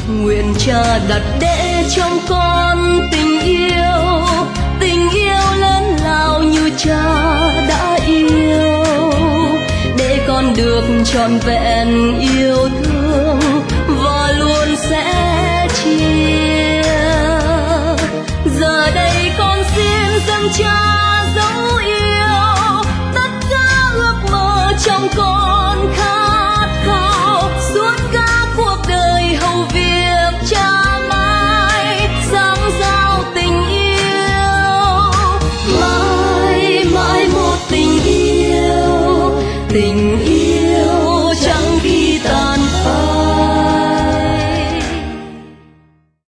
nguyện Cha đặt để trong con tình yêu lớn lao như Cha đã yêu, để con được trọn vẹn yêu thương và luôn sẽ chia. Giờ đây con xin dâng Cha dấu yêu tất cả ước mơ trong con.